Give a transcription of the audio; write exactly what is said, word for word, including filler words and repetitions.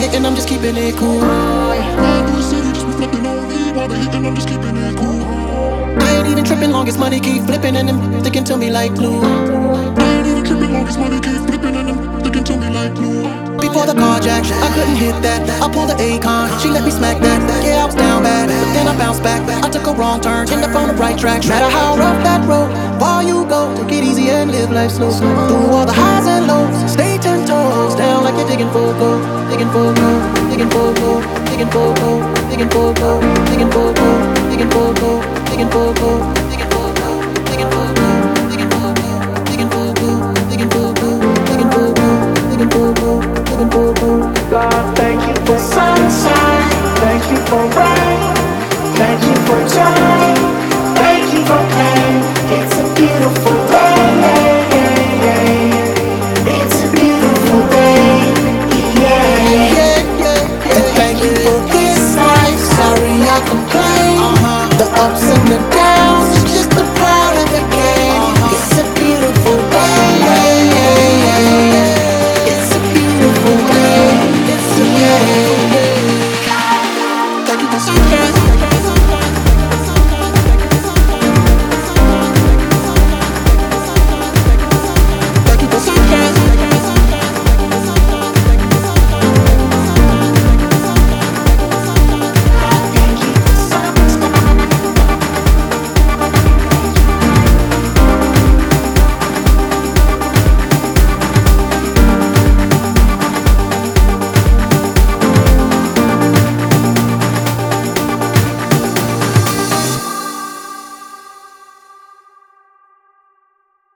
hitting, I'm just keeping it cool. Riding through the city, just reflecting on me. While they hitting, I'm just keeping it cool. I ain't even tripping, long as money keep flipping and them sticking to me like glue. I ain't even tripping, long as money keep flipping and them sticking to me like glue. Before the carjack, I couldn't hit that. I pulled the Akon, she let me smack that. Yeah, I was down bad, but then I bounced back. I took a wrong turn, ended up on the right track. No matter how rough that road, far you go, take it easy and live life slow. Through all the highs and lows, stay ten toes down like you're digging for gold, digging for gold, digging for gold, digging for gold, digging for gold, digging for gold, digging for gold, digging for gold, digging for gold, digging for gold, digging for gold, digging for gold, digging for gold, digging for gold, digging for gold, digging for gold. God, thank you for sunshine, thank you for rain, thank you for joy.